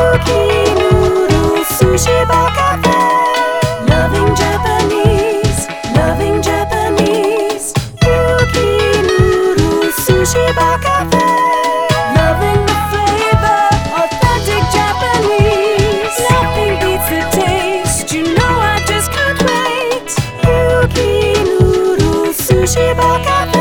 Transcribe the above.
Yuki Noodle Sushi Bar Cafe. Loving Japanese, loving Japanese. Yuki Noodle Sushi Bar Cafe. Loving the flavor, authentic Japanese. Nothing beats the taste, you know I just can't wait. Yuki Noodle Sushi Bar Cafe.